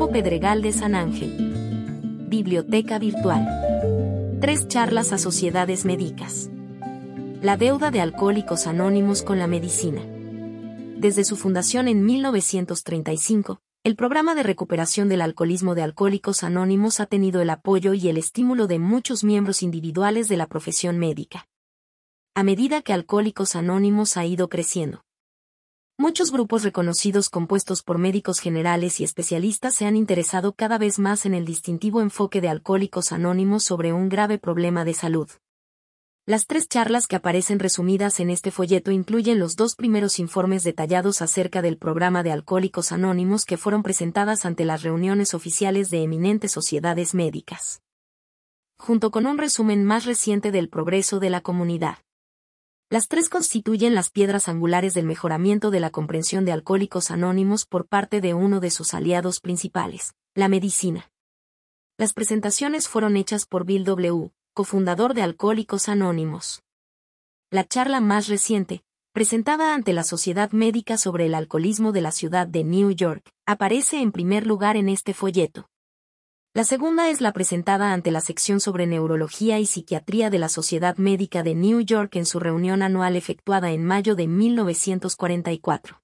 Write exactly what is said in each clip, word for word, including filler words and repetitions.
Santiago Pedregal de San Ángel. Biblioteca virtual. Tres charlas a sociedades médicas. La deuda de Alcohólicos Anónimos con la medicina. Desde su fundación en mil novecientos treinta y cinco, el programa de recuperación del alcoholismo de Alcohólicos Anónimos ha tenido el apoyo y el estímulo de muchos miembros individuales de la profesión médica. A medida que Alcohólicos Anónimos ha ido creciendo, muchos grupos reconocidos compuestos por médicos generales y especialistas se han interesado cada vez más en el distintivo enfoque de Alcohólicos Anónimos sobre un grave problema de salud. Las tres charlas que aparecen resumidas en este folleto incluyen los dos primeros informes detallados acerca del programa de Alcohólicos Anónimos que fueron presentadas ante las reuniones oficiales de eminentes sociedades médicas, junto con un resumen más reciente del progreso de la comunidad. Las tres constituyen las piedras angulares del mejoramiento de la comprensión de Alcohólicos Anónimos por parte de uno de sus aliados principales, la medicina. Las presentaciones fueron hechas por Bill W., cofundador de Alcohólicos Anónimos. La charla más reciente, presentada ante la Sociedad Médica sobre el Alcoholismo de la ciudad de New York, aparece en primer lugar en este folleto. La segunda es la presentada ante la sección sobre Neurología y Psiquiatría de la Sociedad Médica de New York en su reunión anual efectuada en mayo de mil novecientos cuarenta y cuatro.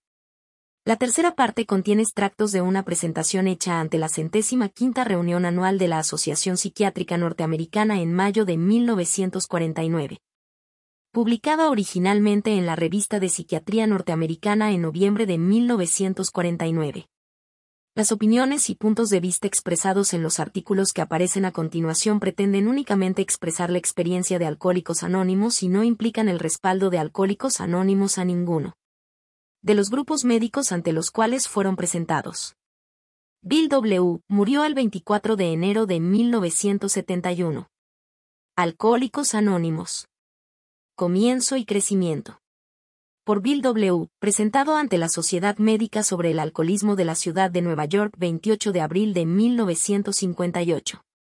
La tercera parte contiene extractos de una presentación hecha ante la centésima quinta reunión anual de la Asociación Psiquiátrica Norteamericana en mayo de mil novecientos cuarenta y nueve. Publicada originalmente en la Revista de Psiquiatría Norteamericana en noviembre de mil novecientos cuarenta y nueve. Las opiniones y puntos de vista expresados en los artículos que aparecen a continuación pretenden únicamente expresar la experiencia de Alcohólicos Anónimos y no implican el respaldo de Alcohólicos Anónimos a ninguno de los grupos médicos ante los cuales fueron presentados. Bill W. murió el veinticuatro de enero de mil novecientos setenta y uno. Alcohólicos Anónimos. Comienzo y crecimiento. Por Bill W., presentado ante la Sociedad Médica sobre el Alcoholismo de la ciudad de Nueva York veintiocho de abril de mil novecientos cincuenta y ocho.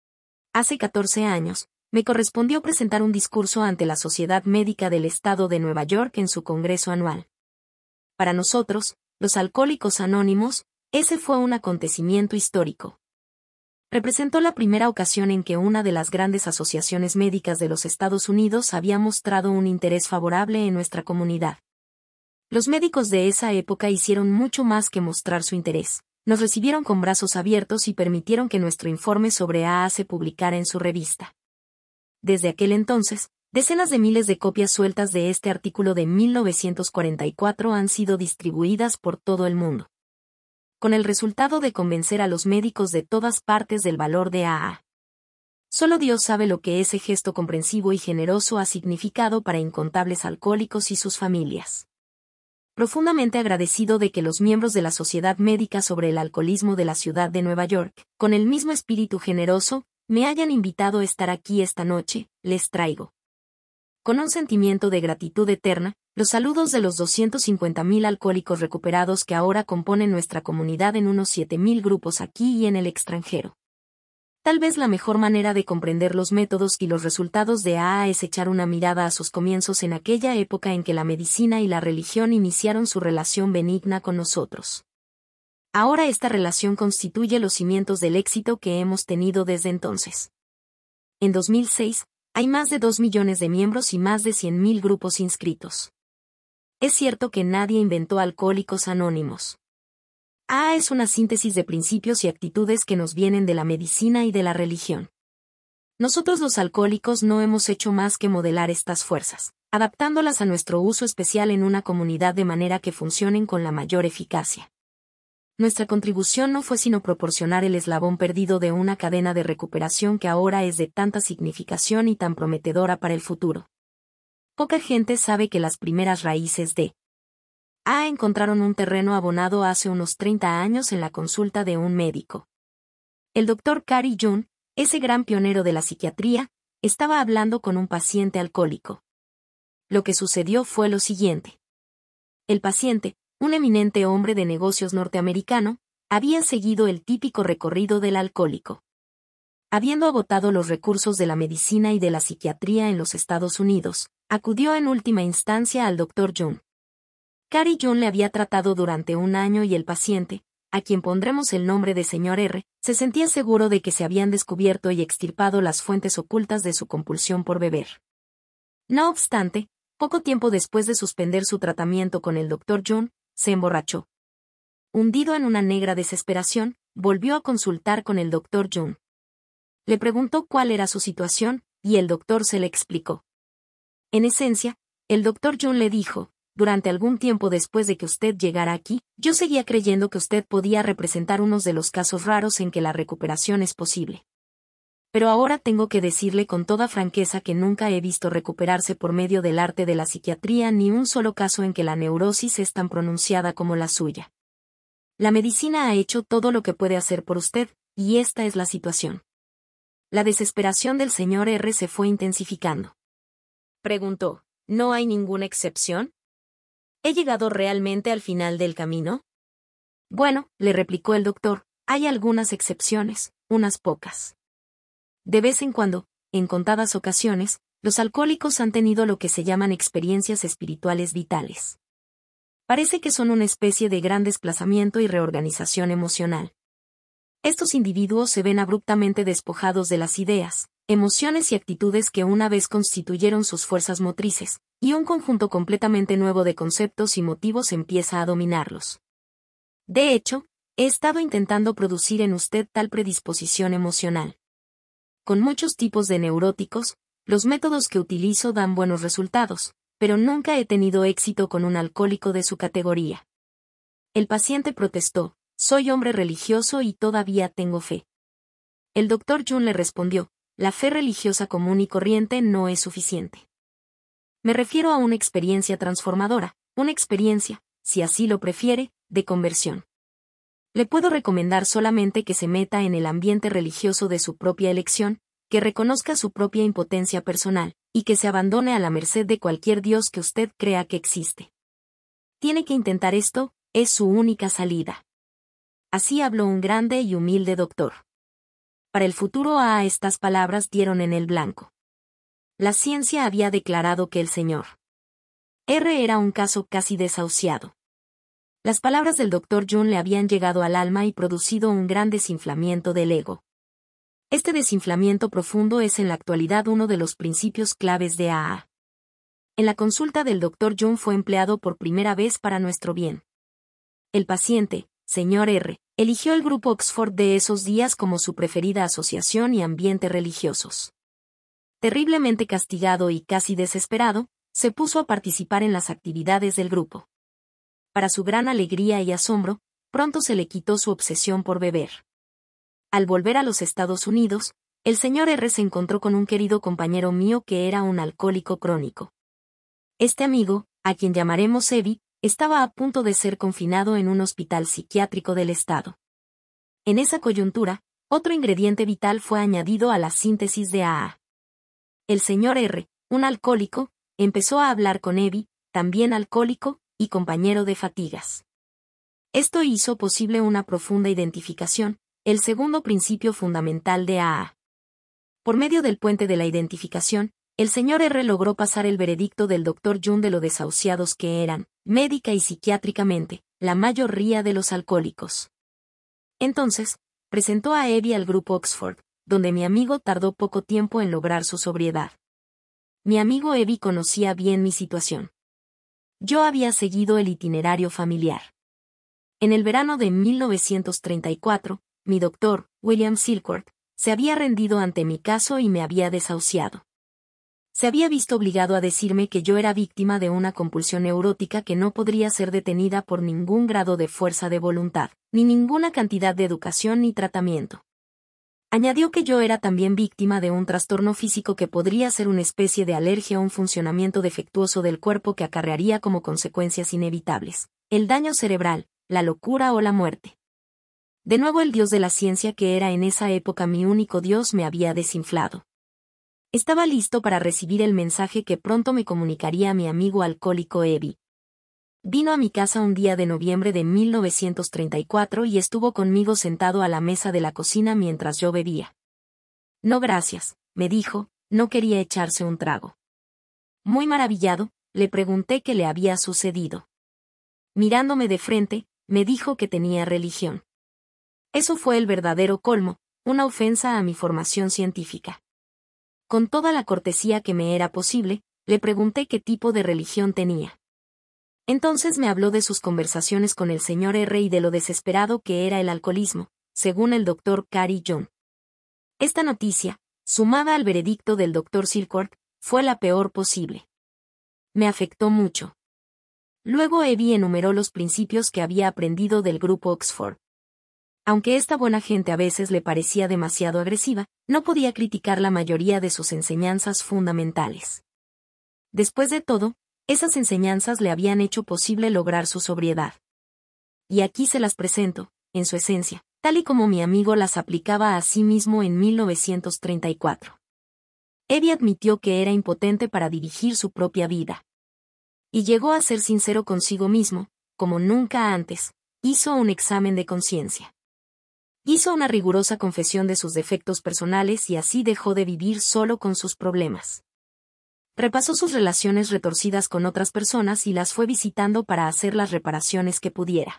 Hace catorce años, me correspondió presentar un discurso ante la Sociedad Médica del Estado de Nueva York en su congreso anual. Para nosotros, los Alcohólicos Anónimos, ese fue un acontecimiento histórico. Representó la primera ocasión en que una de las grandes asociaciones médicas de los Estados Unidos había mostrado un interés favorable en nuestra comunidad. Los médicos de esa época hicieron mucho más que mostrar su interés. Nos recibieron con brazos abiertos y permitieron que nuestro informe sobre A A se publicara en su revista. Desde aquel entonces, decenas de miles de copias sueltas de este artículo de mil novecientos cuarenta y cuatro han sido distribuidas por todo el mundo, con el resultado de convencer a los médicos de todas partes del valor de A A. Solo Dios sabe lo que ese gesto comprensivo y generoso ha significado para incontables alcohólicos y sus familias. Profundamente agradecido de que los miembros de la Sociedad Médica sobre el Alcoholismo de la ciudad de Nueva York, con el mismo espíritu generoso, me hayan invitado a estar aquí esta noche, les traigo, con un sentimiento de gratitud eterna, los saludos de los doscientos cincuenta mil alcohólicos recuperados que ahora componen nuestra comunidad en unos siete mil grupos aquí y en el extranjero. Tal vez la mejor manera de comprender los métodos y los resultados de A A es echar una mirada a sus comienzos en aquella época en que la medicina y la religión iniciaron su relación benigna con nosotros. Ahora esta relación constituye los cimientos del éxito que hemos tenido desde entonces. En dos mil seis, hay más de dos millones de miembros y más de cien mil grupos inscritos. Es cierto que nadie inventó Alcohólicos Anónimos. A A es una síntesis de principios y actitudes que nos vienen de la medicina y de la religión. Nosotros los alcohólicos no hemos hecho más que modelar estas fuerzas, adaptándolas a nuestro uso especial en una comunidad de manera que funcionen con la mayor eficacia. Nuestra contribución no fue sino proporcionar el eslabón perdido de una cadena de recuperación que ahora es de tanta significación y tan prometedora para el futuro. Poca gente sabe que las primeras raíces de A A encontraron un terreno abonado hace unos treinta años en la consulta de un médico. El doctor Cary June, ese gran pionero de la psiquiatría, estaba hablando con un paciente alcohólico. Lo que sucedió fue lo siguiente. El paciente, un eminente hombre de negocios norteamericano, había seguido el típico recorrido del alcohólico. Habiendo agotado los recursos de la medicina y de la psiquiatría en los Estados Unidos, acudió en última instancia al doctor June. Cary June le había tratado durante un año y el paciente, a quien pondremos el nombre de señor R, se sentía seguro de que se habían descubierto y extirpado las fuentes ocultas de su compulsión por beber. No obstante, poco tiempo después de suspender su tratamiento con el doctor Jun, se emborrachó. Hundido en una negra desesperación, volvió a consultar con el doctor Jun. Le preguntó cuál era su situación, y el doctor se le explicó. En esencia, el doctor Jun le dijo: durante algún tiempo después de que usted llegara aquí, yo seguía creyendo que usted podía representar unos de los casos raros en que la recuperación es posible. Pero ahora tengo que decirle con toda franqueza que nunca he visto recuperarse por medio del arte de la psiquiatría ni un solo caso en que la neurosis es tan pronunciada como la suya. La medicina ha hecho todo lo que puede hacer por usted, y esta es la situación. La desesperación del señor R se fue intensificando. Preguntó: ¿no hay ninguna excepción? ¿He llegado realmente al final del camino? Bueno, le replicó el doctor, hay algunas excepciones, unas pocas. De vez en cuando, en contadas ocasiones, los alcohólicos han tenido lo que se llaman experiencias espirituales vitales. Parece que son una especie de gran desplazamiento y reorganización emocional. Estos individuos se ven abruptamente despojados de las ideas, emociones y actitudes que una vez constituyeron sus fuerzas motrices, y un conjunto completamente nuevo de conceptos y motivos empieza a dominarlos. De hecho, he estado intentando producir en usted tal predisposición emocional. Con muchos tipos de neuróticos, los métodos que utilizo dan buenos resultados, pero nunca he tenido éxito con un alcohólico de su categoría. El paciente protestó: soy hombre religioso y todavía tengo fe. El doctor Jun le respondió: la fe religiosa común y corriente no es suficiente. Me refiero a una experiencia transformadora, una experiencia, si así lo prefiere, de conversión. Le puedo recomendar solamente que se meta en el ambiente religioso de su propia elección, que reconozca su propia impotencia personal, y que se abandone a la merced de cualquier Dios que usted crea que existe. Tiene que intentar esto, es su única salida. Así habló un grande y humilde doctor. Para el futuro a estas palabras dieron en el blanco. La ciencia había declarado que el señor R era un caso casi desahuciado. Las palabras del doctor Jun le habían llegado al alma y producido un gran desinflamiento del ego. Este desinflamiento profundo es en la actualidad uno de los principios claves de A A. En la consulta del doctor Jun fue empleado por primera vez para nuestro bien. El paciente, señor R, eligió el grupo Oxford de esos días como su preferida asociación y ambiente religiosos. Terriblemente castigado y casi desesperado, se puso a participar en las actividades del grupo. Para su gran alegría y asombro, pronto se le quitó su obsesión por beber. Al volver a los Estados Unidos, el señor R se encontró con un querido compañero mío que era un alcohólico crónico. Este amigo, a quien llamaremos Evi, estaba a punto de ser confinado en un hospital psiquiátrico del estado. En esa coyuntura, otro ingrediente vital fue añadido a la síntesis de A A. El señor R, un alcohólico, empezó a hablar con Evi, también alcohólico, y compañero de fatigas. Esto hizo posible una profunda identificación, el segundo principio fundamental de A A. Por medio del puente de la identificación, el señor R logró pasar el veredicto del doctor Jun de lo desahuciados que eran, médica y psiquiátricamente, la mayoría de los alcohólicos. Entonces, presentó a Evi al grupo Oxford, donde mi amigo tardó poco tiempo en lograr su sobriedad. Mi amigo Evi conocía bien mi situación. Yo había seguido el itinerario familiar. En el verano de mil novecientos treinta y cuatro, mi doctor, William Silkworth, se había rendido ante mi caso y me había desahuciado. Se había visto obligado a decirme que yo era víctima de una compulsión neurótica que no podría ser detenida por ningún grado de fuerza de voluntad, ni ninguna cantidad de educación ni tratamiento. Añadió que yo era también víctima de un trastorno físico que podría ser una especie de alergia o un funcionamiento defectuoso del cuerpo que acarrearía como consecuencias inevitables el daño cerebral, la locura o la muerte. De nuevo el Dios de la ciencia, que era en esa época mi único Dios, me había desinflado. Estaba listo para recibir el mensaje que pronto me comunicaría mi amigo alcohólico Evi. Vino a mi casa un día de noviembre de mil novecientos treinta y cuatro y estuvo conmigo sentado a la mesa de la cocina mientras yo bebía. No gracias, me dijo, no quería echarse un trago. Muy maravillado, le pregunté qué le había sucedido. Mirándome de frente, me dijo que tenía religión. Eso fue el verdadero colmo, una ofensa a mi formación científica. Con toda la cortesía que me era posible, le pregunté qué tipo de religión tenía. Entonces me habló de sus conversaciones con el señor R y de lo desesperado que era el alcoholismo, según el doctor Cary John. Esta noticia, sumada al veredicto del doctor Silcourt, fue la peor posible. Me afectó mucho. Luego Evie enumeró los principios que había aprendido del grupo Oxford. Aunque esta buena gente a veces le parecía demasiado agresiva, no podía criticar la mayoría de sus enseñanzas fundamentales. Después de todo, esas enseñanzas le habían hecho posible lograr su sobriedad. Y aquí se las presento, en su esencia, tal y como mi amigo las aplicaba a sí mismo en mil novecientos treinta y cuatro. Evie admitió que era impotente para dirigir su propia vida. Y llegó a ser sincero consigo mismo, como nunca antes, hizo un examen de conciencia. Hizo una rigurosa confesión de sus defectos personales y así dejó de vivir solo con sus problemas. Repasó sus relaciones retorcidas con otras personas y las fue visitando para hacer las reparaciones que pudiera.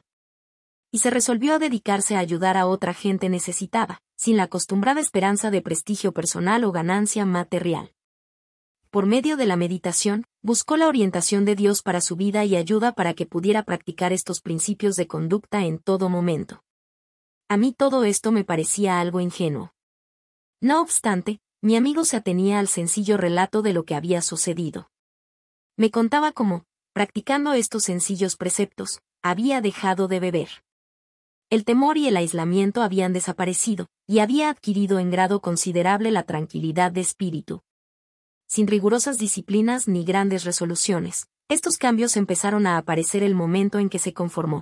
Y se resolvió a dedicarse a ayudar a otra gente necesitada, sin la acostumbrada esperanza de prestigio personal o ganancia material. Por medio de la meditación, buscó la orientación de Dios para su vida y ayuda para que pudiera practicar estos principios de conducta en todo momento. A mí todo esto me parecía algo ingenuo. No obstante, mi amigo se atenía al sencillo relato de lo que había sucedido. Me contaba cómo, practicando estos sencillos preceptos, había dejado de beber. El temor y el aislamiento habían desaparecido, y había adquirido en grado considerable la tranquilidad de espíritu. Sin rigurosas disciplinas ni grandes resoluciones, estos cambios empezaron a aparecer el momento en que se conformó.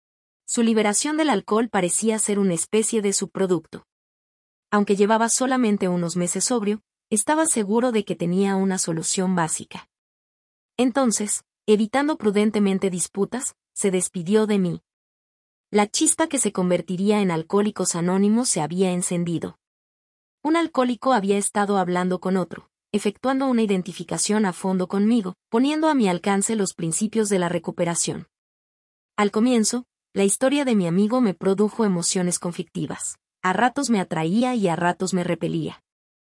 Su liberación del alcohol parecía ser una especie de subproducto. Aunque llevaba solamente unos meses sobrio, estaba seguro de que tenía una solución básica. Entonces, evitando prudentemente disputas, se despidió de mí. La chispa que se convertiría en Alcohólicos Anónimos se había encendido. Un alcohólico había estado hablando con otro, efectuando una identificación a fondo conmigo, poniendo a mi alcance los principios de la recuperación. Al comienzo, la historia de mi amigo me produjo emociones conflictivas. A ratos me atraía y a ratos me repelía.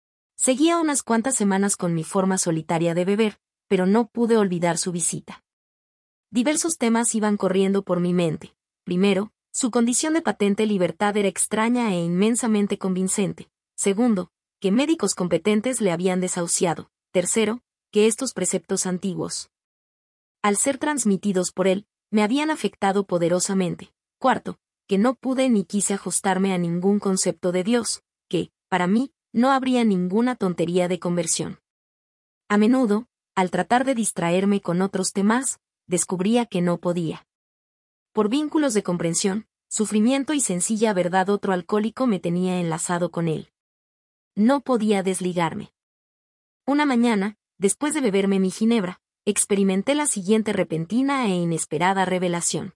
Seguía unas cuantas semanas con mi forma solitaria de beber, pero no pude olvidar su visita. Diversos temas iban corriendo por mi mente. Primero, su condición de patente libertad era extraña e inmensamente convincente. Segundo, que médicos competentes le habían desahuciado. Tercero, que estos preceptos antiguos, al ser transmitidos por él, me habían afectado poderosamente. Cuarto, que no pude ni quise ajustarme a ningún concepto de Dios, que, para mí, no habría ninguna tontería de conversión. A menudo, al tratar de distraerme con otros temas, descubría que no podía. Por vínculos de comprensión, sufrimiento y sencilla verdad otro alcohólico me tenía enlazado con él. No podía desligarme. Una mañana, después de beberme mi ginebra, experimenté la siguiente repentina e inesperada revelación.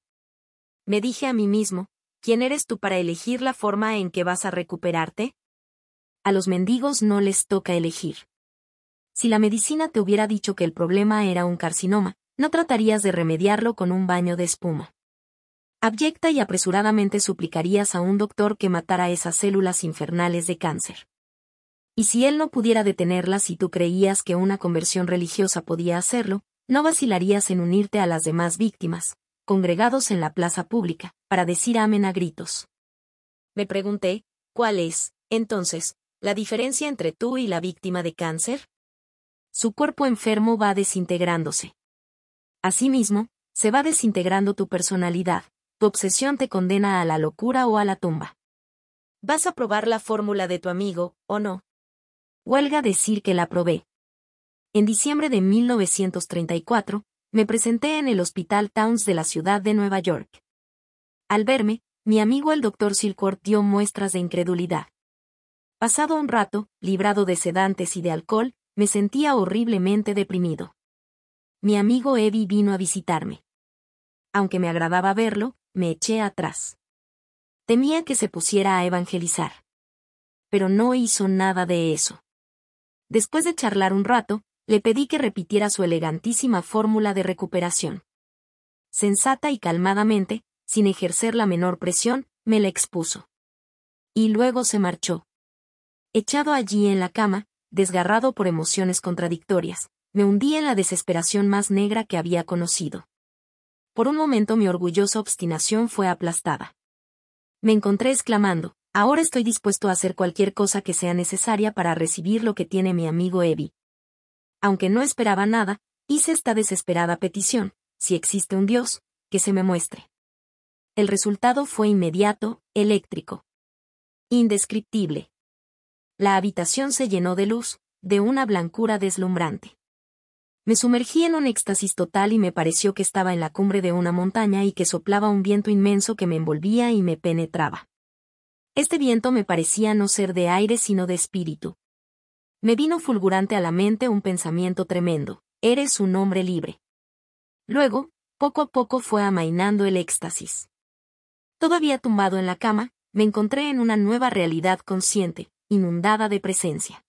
Me dije a mí mismo, ¿quién eres tú para elegir la forma en que vas a recuperarte? A los mendigos no les toca elegir. Si la medicina te hubiera dicho que el problema era un carcinoma, no tratarías de remediarlo con un baño de espuma. Abyecta y apresuradamente suplicarías a un doctor que matara esas células infernales de cáncer. Y si él no pudiera detenerlas y tú creías que una conversión religiosa podía hacerlo, no vacilarías en unirte a las demás víctimas, congregados en la plaza pública, para decir amén a gritos. Me pregunté, ¿cuál es, entonces, la diferencia entre tú y la víctima de cáncer? Su cuerpo enfermo va desintegrándose. Asimismo, se va desintegrando tu personalidad, tu obsesión te condena a la locura o a la tumba. ¿Vas a probar la fórmula de tu amigo, o no? Huelga decir que la probé. En diciembre de mil novecientos treinta y cuatro, me presenté en el Hospital Towns de la ciudad de Nueva York. Al verme, mi amigo el doctor Silcourt dio muestras de incredulidad. Pasado un rato, librado de sedantes y de alcohol, me sentía horriblemente deprimido. Mi amigo Evie vino a visitarme. Aunque me agradaba verlo, me eché atrás. Temía que se pusiera a evangelizar. Pero no hizo nada de eso. Después de charlar un rato, le pedí que repitiera su elegantísima fórmula de recuperación. Sensata y calmadamente, sin ejercer la menor presión, me la expuso. Y luego se marchó. Echado allí en la cama, desgarrado por emociones contradictorias, me hundí en la desesperación más negra que había conocido. Por un momento mi orgullosa obstinación fue aplastada. Me encontré exclamando, ahora estoy dispuesto a hacer cualquier cosa que sea necesaria para recibir lo que tiene mi amigo Evie. Aunque no esperaba nada, hice esta desesperada petición, si existe un Dios, que se me muestre. El resultado fue inmediato, eléctrico. Indescriptible. La habitación se llenó de luz, de una blancura deslumbrante. Me sumergí en un éxtasis total y me pareció que estaba en la cumbre de una montaña y que soplaba un viento inmenso que me envolvía y me penetraba. Este viento me parecía no ser de aire sino de espíritu. Me vino fulgurante a la mente un pensamiento tremendo: eres un hombre libre. Luego, poco a poco fue amainando el éxtasis. Todavía tumbado en la cama, me encontré en una nueva realidad consciente, inundada de presencia.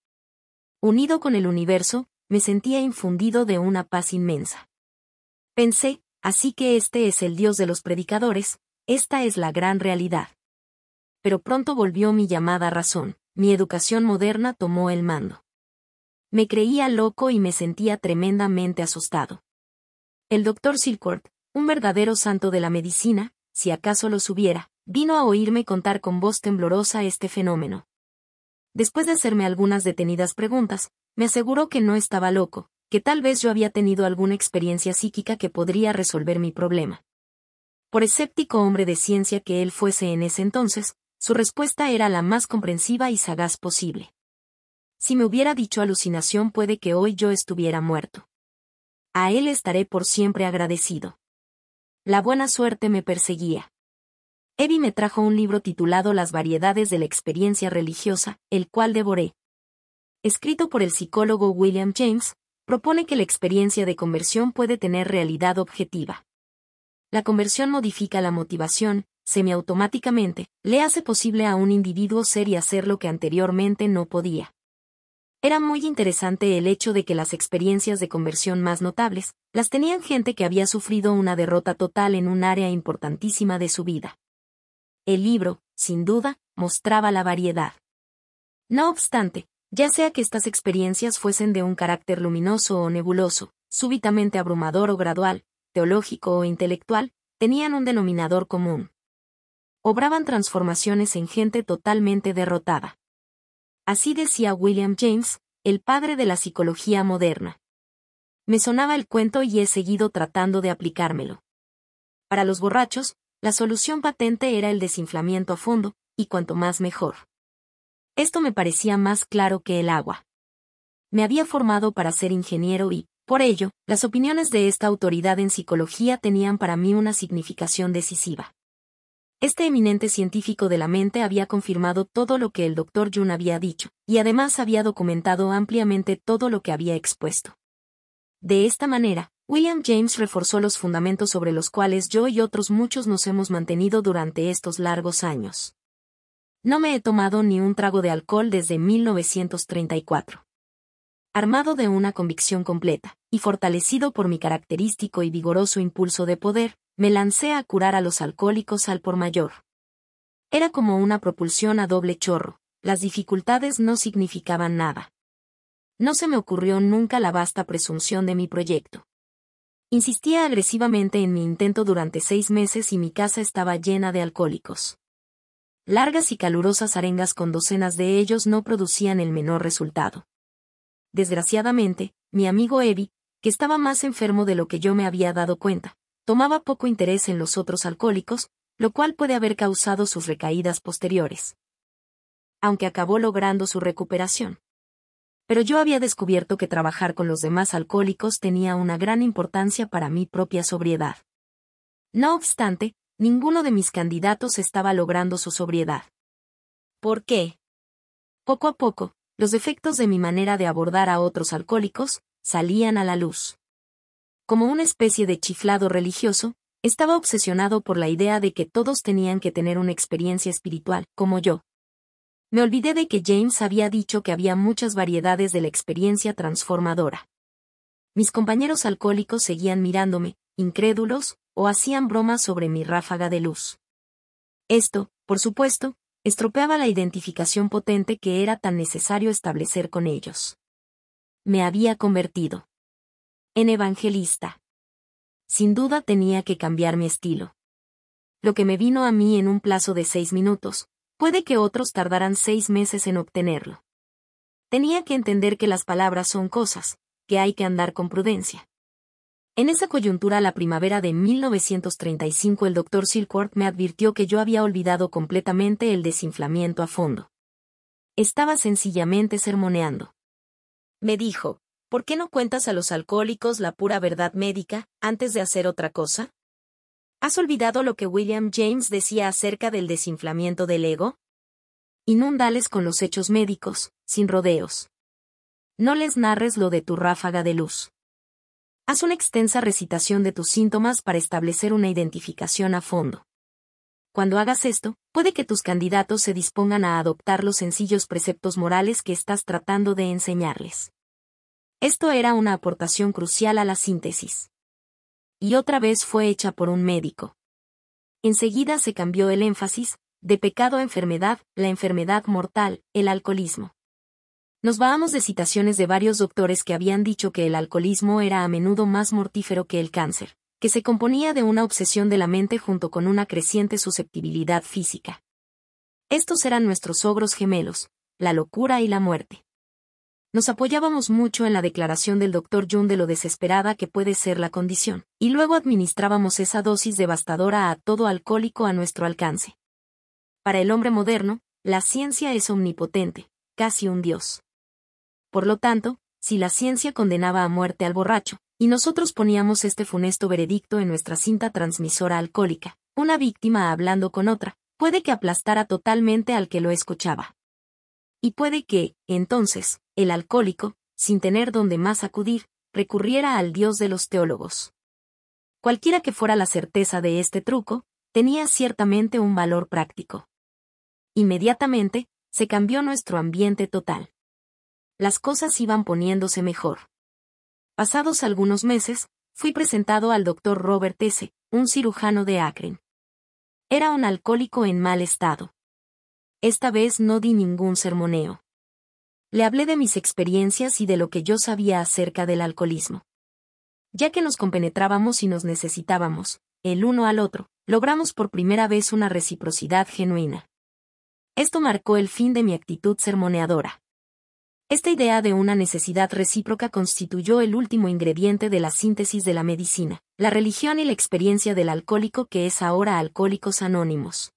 Unido con el universo, me sentía infundido de una paz inmensa. Pensé, así que este es el Dios de los predicadores, esta es la gran realidad. Pero pronto volvió mi llamada razón, mi educación moderna tomó el mando. Me creía loco y me sentía tremendamente asustado. El doctor Silkworth, un verdadero santo de la medicina, si acaso los hubiera, vino a oírme contar con voz temblorosa este fenómeno. Después de hacerme algunas detenidas preguntas, me aseguró que no estaba loco, que tal vez yo había tenido alguna experiencia psíquica que podría resolver mi problema. Por escéptico hombre de ciencia que él fuese en ese entonces, su respuesta era la más comprensiva y sagaz posible. Si me hubiera dicho alucinación, puede que hoy yo estuviera muerto. A él estaré por siempre agradecido. La buena suerte me perseguía. Evie me trajo un libro titulado Las variedades de la experiencia religiosa, el cual devoré. Escrito por el psicólogo William James, propone que la experiencia de conversión puede tener realidad objetiva. La conversión modifica la motivación, semiautomáticamente, le hace posible a un individuo ser y hacer lo que anteriormente no podía. Era muy interesante el hecho de que las experiencias de conversión más notables, las tenían gente que había sufrido una derrota total en un área importantísima de su vida. El libro, sin duda, mostraba la variedad. No obstante, ya sea que estas experiencias fuesen de un carácter luminoso o nebuloso, súbitamente abrumador o gradual, teológico o intelectual, tenían un denominador común. Obraban transformaciones en gente totalmente derrotada. Así decía William James, el padre de la psicología moderna. Me sonaba el cuento y he seguido tratando de aplicármelo. Para los borrachos, la solución patente era el desinflamiento a fondo, y cuanto más mejor. Esto me parecía más claro que el agua. Me había formado para ser ingeniero y, por ello, las opiniones de esta autoridad en psicología tenían para mí una significación decisiva. Este eminente científico de la mente había confirmado todo lo que el doctor Jung había dicho, y además había documentado ampliamente todo lo que había expuesto. De esta manera, William James reforzó los fundamentos sobre los cuales yo y otros muchos nos hemos mantenido durante estos largos años. No me he tomado ni un trago de alcohol desde mil novecientos treinta y cuatro. Armado de una convicción completa, y fortalecido por mi característico y vigoroso impulso de poder, me lancé a curar a los alcohólicos al por mayor. Era como una propulsión a doble chorro, las dificultades no significaban nada. No se me ocurrió nunca la vasta presunción de mi proyecto. Insistía agresivamente en mi intento durante seis meses y mi casa estaba llena de alcohólicos. Largas y calurosas arengas con docenas de ellos no producían el menor resultado. Desgraciadamente, mi amigo Evie, que estaba más enfermo de lo que yo me había dado cuenta, tomaba poco interés en los otros alcohólicos, lo cual puede haber causado sus recaídas posteriores. Aunque acabó logrando su recuperación. Pero yo había descubierto que trabajar con los demás alcohólicos tenía una gran importancia para mi propia sobriedad. No obstante, ninguno de mis candidatos estaba logrando su sobriedad. ¿Por qué? Poco a poco, los defectos de mi manera de abordar a otros alcohólicos salían a la luz. Como una especie de chiflado religioso, estaba obsesionado por la idea de que todos tenían que tener una experiencia espiritual, como yo. Me olvidé de que James había dicho que había muchas variedades de la experiencia transformadora. Mis compañeros alcohólicos seguían mirándome, incrédulos, o hacían bromas sobre mi ráfaga de luz. Esto, por supuesto, estropeaba la identificación potente que era tan necesario establecer con ellos. Me había convertido en evangelista. Sin duda tenía que cambiar mi estilo. Lo que me vino a mí en un plazo de seis minutos, puede que otros tardaran seis meses en obtenerlo. Tenía que entender que las palabras son cosas, que hay que andar con prudencia. En esa coyuntura la primavera de mil novecientos treinta y cinco el doctor Silkworth me advirtió que yo había olvidado completamente el desinflamiento a fondo. Estaba sencillamente sermoneando. Me dijo, ¿por qué no cuentas a los alcohólicos la pura verdad médica, antes de hacer otra cosa? ¿Has olvidado lo que William James decía acerca del desinflamiento del ego? Inúndales con los hechos médicos, sin rodeos. No les narres lo de tu ráfaga de luz. Haz una extensa recitación de tus síntomas para establecer una identificación a fondo. Cuando hagas esto, puede que tus candidatos se dispongan a adoptar los sencillos preceptos morales que estás tratando de enseñarles. Esto era una aportación crucial a la síntesis. Y otra vez fue hecha por un médico. Enseguida se cambió el énfasis, de pecado a enfermedad, la enfermedad mortal, el alcoholismo. Nos bajamos de citaciones de varios doctores que habían dicho que el alcoholismo era a menudo más mortífero que el cáncer, que se componía de una obsesión de la mente junto con una creciente susceptibilidad física. Estos eran nuestros ogros gemelos, la locura y la muerte. Nos apoyábamos mucho en la declaración del doctor Jung de lo desesperada que puede ser la condición, y luego administrábamos esa dosis devastadora a todo alcohólico a nuestro alcance. Para el hombre moderno, la ciencia es omnipotente, casi un dios. Por lo tanto, si la ciencia condenaba a muerte al borracho, y nosotros poníamos este funesto veredicto en nuestra cinta transmisora alcohólica, una víctima hablando con otra, puede que aplastara totalmente al que lo escuchaba. Y puede que, entonces, el alcohólico, sin tener donde más acudir, recurriera al dios de los teólogos. Cualquiera que fuera la certeza de este truco, tenía ciertamente un valor práctico. Inmediatamente, se cambió nuestro ambiente total. Las cosas iban poniéndose mejor. Pasados algunos meses, fui presentado al doctor Robert S., un cirujano de Akron. Era un alcohólico en mal estado. Esta vez no di ningún sermoneo. Le hablé de mis experiencias y de lo que yo sabía acerca del alcoholismo. Ya que nos compenetrábamos y nos necesitábamos, el uno al otro, logramos por primera vez una reciprocidad genuina. Esto marcó el fin de mi actitud sermoneadora. Esta idea de una necesidad recíproca constituyó el último ingrediente de la síntesis de la medicina, la religión y la experiencia del alcohólico que es ahora Alcohólicos Anónimos.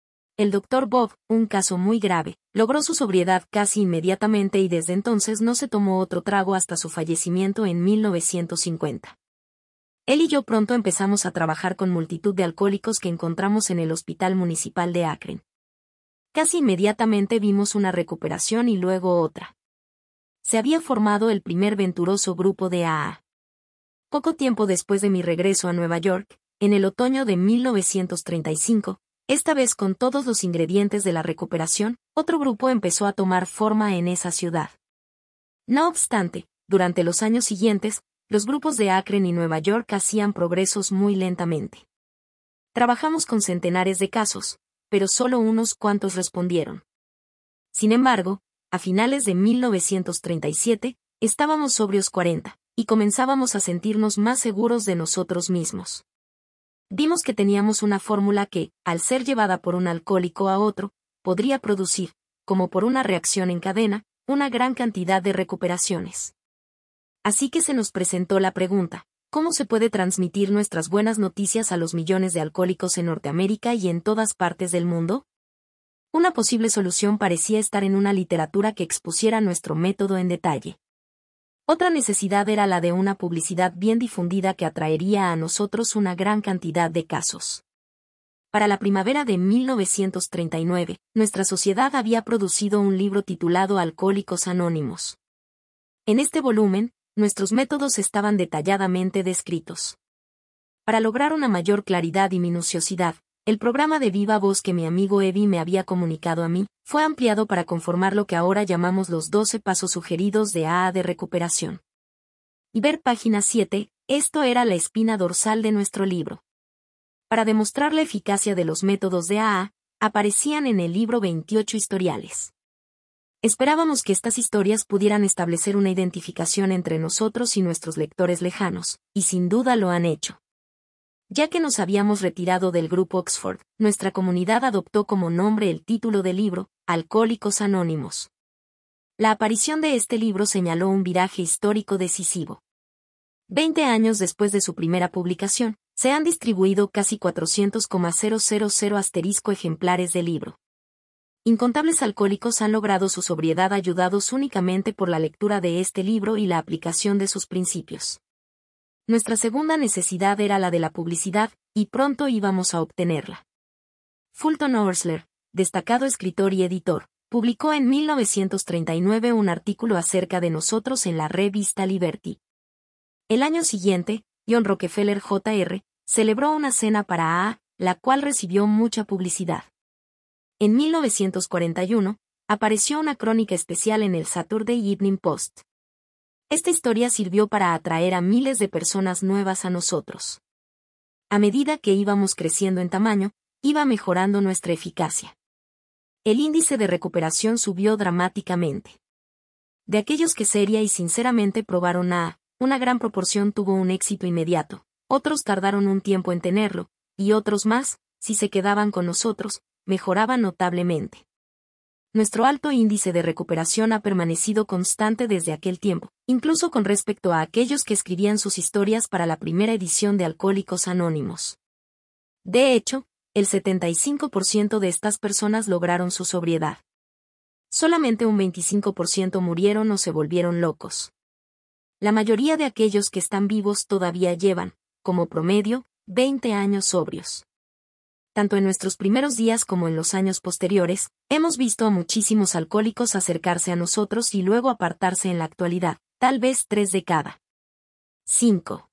El doctor Bob, un caso muy grave, logró su sobriedad casi inmediatamente y desde entonces no se tomó otro trago hasta su fallecimiento en mil novecientos cincuenta. Él y yo pronto empezamos a trabajar con multitud de alcohólicos que encontramos en el Hospital Municipal de Akron. Casi inmediatamente vimos una recuperación y luego otra. Se había formado el primer venturoso grupo de A A. Poco tiempo después de mi regreso a Nueva York, en el otoño de mil novecientos treinta y cinco, esta vez con todos los ingredientes de la recuperación, otro grupo empezó a tomar forma en esa ciudad. No obstante, durante los años siguientes, los grupos de Akron y Nueva York hacían progresos muy lentamente. Trabajamos con centenares de casos, pero solo unos cuantos respondieron. Sin embargo, a finales de mil novecientos treinta y siete, estábamos sobrios cuarenta, y comenzábamos a sentirnos más seguros de nosotros mismos. Vimos que teníamos una fórmula que, al ser llevada por un alcohólico a otro, podría producir, como por una reacción en cadena, una gran cantidad de recuperaciones. Así que se nos presentó la pregunta, ¿cómo se puede transmitir nuestras buenas noticias a los millones de alcohólicos en Norteamérica y en todas partes del mundo? Una posible solución parecía estar en una literatura que expusiera nuestro método en detalle. Otra necesidad era la de una publicidad bien difundida que atraería a nosotros una gran cantidad de casos. Para la primavera de mil novecientos treinta y nueve, nuestra sociedad había producido un libro titulado Alcohólicos Anónimos. En este volumen, nuestros métodos estaban detalladamente descritos. Para lograr una mayor claridad y minuciosidad, el programa de viva voz que mi amigo Evi me había comunicado a mí, fue ampliado para conformar lo que ahora llamamos los doce pasos sugeridos de A A de recuperación. Y ver página siete, esto era la espina dorsal de nuestro libro. Para demostrar la eficacia de los métodos de A A, aparecían en el libro veintiocho historiales. Esperábamos que estas historias pudieran establecer una identificación entre nosotros y nuestros lectores lejanos, y sin duda lo han hecho. Ya que nos habíamos retirado del grupo Oxford, nuestra comunidad adoptó como nombre el título del libro, Alcohólicos Anónimos. La aparición de este libro señaló un viraje histórico decisivo. Veinte años después de su primera publicación, se han distribuido casi cuatrocientos mil asterisco ejemplares del libro. Incontables alcohólicos han logrado su sobriedad ayudados únicamente por la lectura de este libro y la aplicación de sus principios. Nuestra segunda necesidad era la de la publicidad, y pronto íbamos a obtenerla. Fulton Oursler, destacado escritor y editor, publicó en mil novecientos treinta y nueve un artículo acerca de nosotros en la revista Liberty. El año siguiente, John Rockefeller Jr celebró una cena para A A, la cual recibió mucha publicidad. En mil novecientos cuarenta y uno, apareció una crónica especial en el Saturday Evening Post. Esta historia sirvió para atraer a miles de personas nuevas a nosotros. A medida que íbamos creciendo en tamaño, iba mejorando nuestra eficacia. El índice de recuperación subió dramáticamente. De aquellos que seria y sinceramente probaron A A, una gran proporción tuvo un éxito inmediato, otros tardaron un tiempo en tenerlo, y otros más, si se quedaban con nosotros, mejoraban notablemente. Nuestro alto índice de recuperación ha permanecido constante desde aquel tiempo, incluso con respecto a aquellos que escribían sus historias para la primera edición de Alcohólicos Anónimos. De hecho, el setenta y cinco por ciento de estas personas lograron su sobriedad. Solamente un veinticinco por ciento murieron o se volvieron locos. La mayoría de aquellos que están vivos todavía llevan, como promedio, veinte años sobrios. Tanto en nuestros primeros días como en los años posteriores, hemos visto a muchísimos alcohólicos acercarse a nosotros y luego apartarse en la actualidad, tal vez tres de cada cinco.